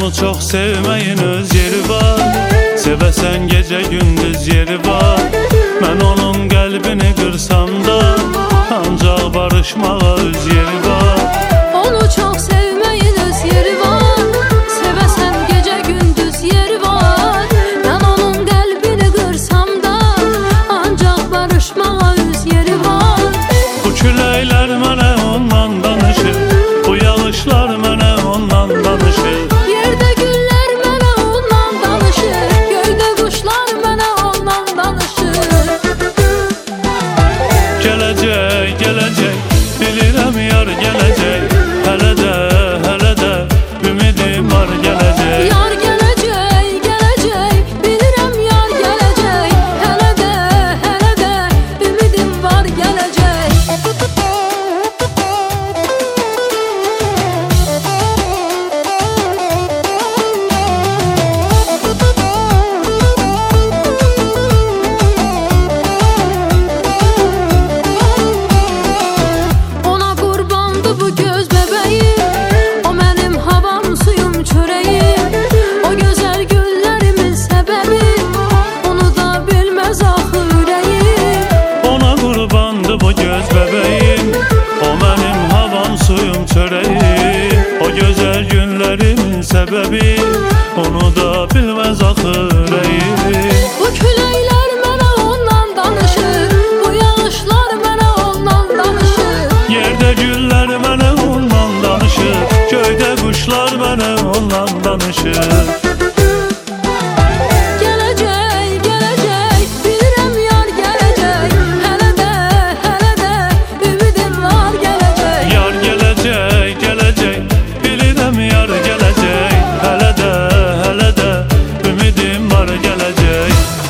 Onu çok sevmeyin öz yeri var. Sevesen gece gündüz yeri var. Ben onun kalbini kırsam da ancak barışmağa öz yeri var. Onu çok sevmeyin öz yeri var. Sevesen gece gündüz yeri var. Ben onun kalbini kırsam da ancak barışmağa öz yeri var. Bu küleyler mənə ondan danışır, bu yağışlar mənə ondan danışır. Yerde güller mənə ondan danışır, göyde kuşlar mənə ondan danışır. Gelecek, gelecek, bilirəm yar gelecek. Hələ də ümidim var gelecek. Yar gelecek, gelecek, bilirəm yar gelecek. Hələ də ümidim var gelecek. Ona kurbandı bu göz bebeğim, o benim havam suyum çöreğim. O güzel güllerimin sebebi, onu da bilmez ah yüreğim. Ona kurbandı bu göz bebeğim, o benim havam suyum çöreğim. O güzel günlerimin sebebi, onu da bilmez ahireyim. Bu küleyler mənə ondan danışır, bu yağışlar mənə ondan danışır. Yerde güller mənə ondan danışır, göyde kuşlar mənə ondan danışır. Gelecek, gelecek, bilirəm yar gelecek. Hələ də ümidim var gelecek. Yar gelecek, gelecek, bilirəm yar gelecek. Hələ də ümidim var gelecek.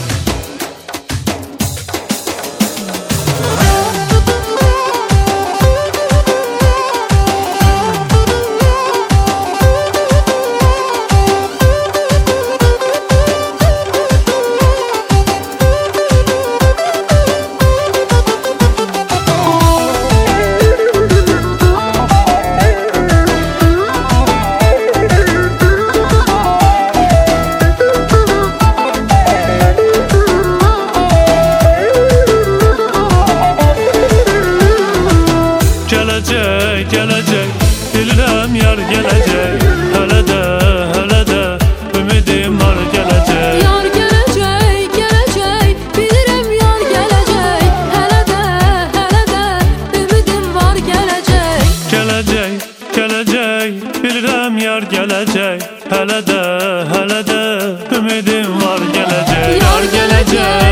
Gelecek, gelecek, bilirəm yar gelecek. Hələ də ümidim var gelecek. Yar gelecek, gelecek, bilirəm yar gelecek. Hələ də ümidim var gelecek. Gelecek, gelecek, bilirəm yar gelecek. Hələ də ümidim var gelecek. Yar gelecek.